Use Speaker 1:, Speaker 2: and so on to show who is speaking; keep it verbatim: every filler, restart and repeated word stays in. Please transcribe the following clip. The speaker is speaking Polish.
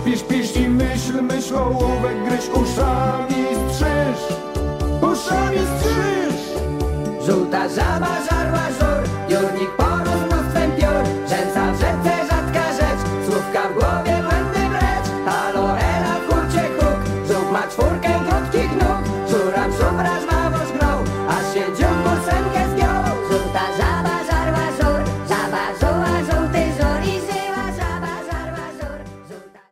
Speaker 1: pisz, pisz i myśl, myśl, ołówek gryź, uszami strzyż, uszami strzyż.
Speaker 2: Żółta żaba żarła żur, jurnik po